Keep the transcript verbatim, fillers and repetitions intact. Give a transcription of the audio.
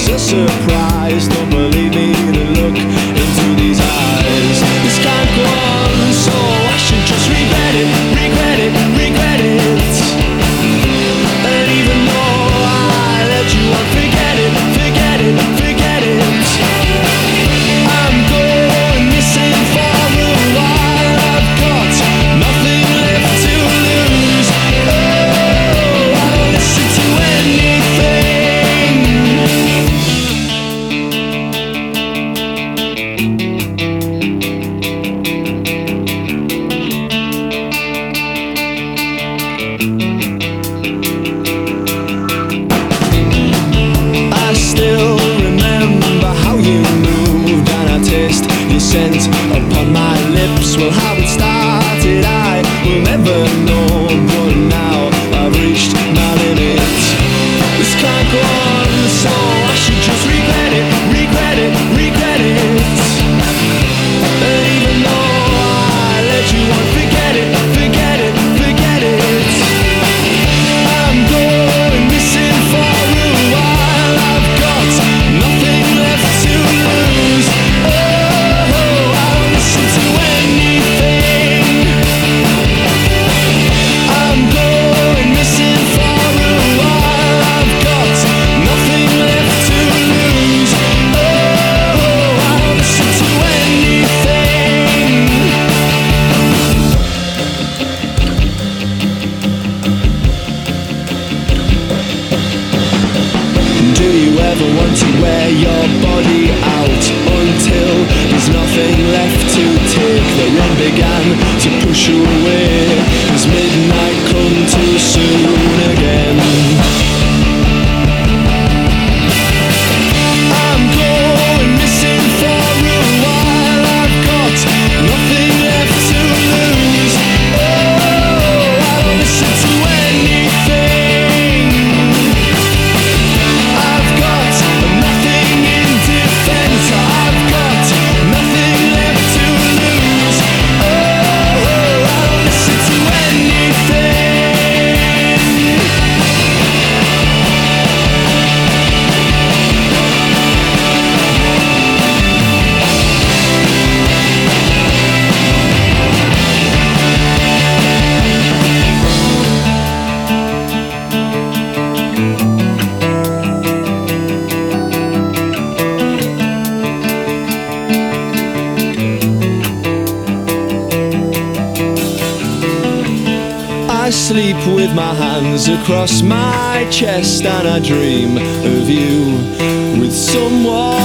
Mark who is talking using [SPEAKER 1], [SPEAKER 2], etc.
[SPEAKER 1] a surprise. Don't believe me, then look into these eyes. This can't go on, so I should just regret it, regret it, regret it. And even though I let you on, forget it, forget it, forget it. I'm going missing for a while. I've got nothing left to lose. Oh, I don't listen to anything. I still remember how you moved, and I taste your scent upon my lips. Well, how it started I will never know, but now I've reached my limit. This can't go on, so I should just regret it, regret it, regret it. And even though I let you on, forget it, forget it, forget it. I'm going missing for a while. I've got nothing left to lose. Oh, I don't listen to anything. I'm going missing for a while. I've got nothing left to lose. Oh, I don't listen to anything. Do you ever want to wear your body out until there's nothing left to take? The run began to push away as midnight come too soon again. I'm going missing for a while. I've got nothing left to lose. Oh, I don't listen to anything. I've got nothing in defense. I've got nothing left to lose. Oh, I don't listen to anything. I sleep with my hands across my chest, and I dream of you with someone